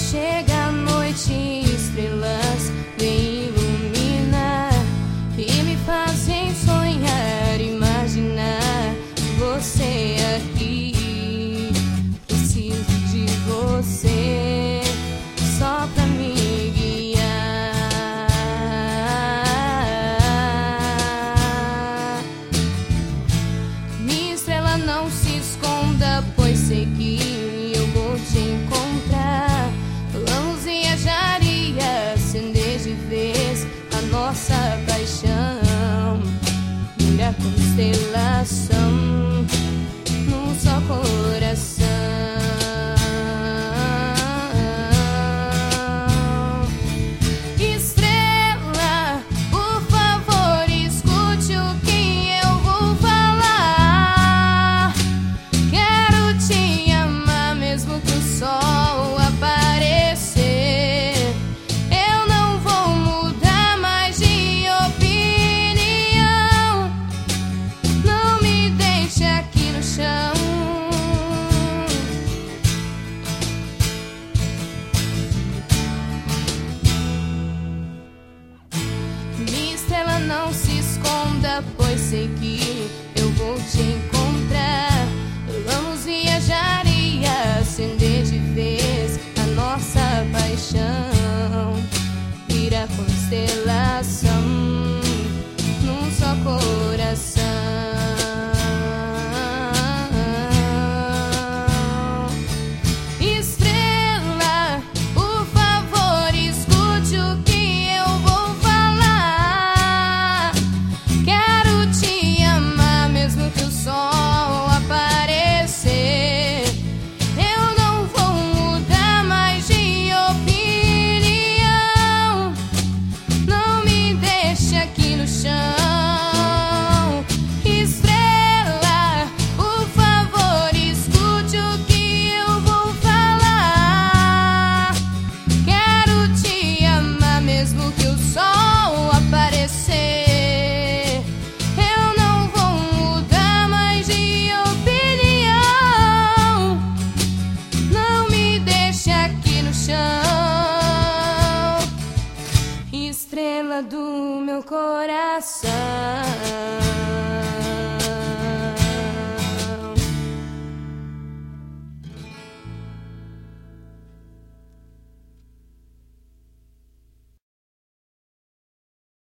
chega a noite, estrelas vêm iluminar e me fazem sonhar, imaginar você aqui. Preciso de você só pra me guiar. Minha estrela, não se esconda, pois sei que eu vou te encontrar. Vamos viajar e acender de vez a nossa paixão. Mira a constelação num só coração. Estrela, por favor, escute o que eu vou falar. Quero te amar mesmo que o sol aparecer. Eu não vou mudar mais de opinião. Não me deixe aqui no chão. Minha estrela, não se esconda, pois sei que eu vou te encontrar. Vamos viajar e acender de vez a nossa paixão. Vira a constelação num só coração. Estrela, por favor, escute o que eu vou falar. Quero te amar mesmo que o sol aparecer. Eu não vou mudar mais de opinião. Não me deixe aqui no chão. Estrela, por favor, escute o que eu vou falar. Quero te amar mesmo que o sol aparecer. Eu não vou mudar mais de opinião. Não me deixe aqui no chão. Estrela do meu coração.